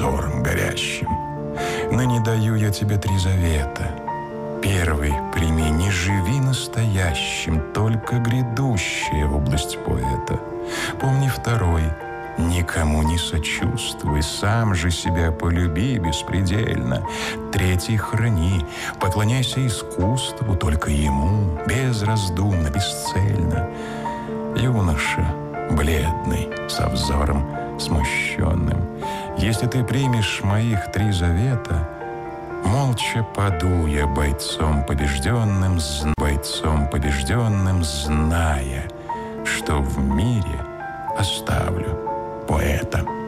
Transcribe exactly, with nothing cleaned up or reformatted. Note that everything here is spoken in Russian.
взором горящим. Ныне даю я тебе три завета. Первый прими, не живи настоящим, только грядущая область поэта. Помни второй, никому не сочувствуй, сам же себя полюби беспредельно. Третий храни, поклоняйся искусству, только ему, безраздумно, бесцельно. Юноша, бледный, со взором смущенным, если ты примешь моих три завета, молча паду я бойцом побежденным, бойцом побежденным, зная, что в мире оставлю поэта.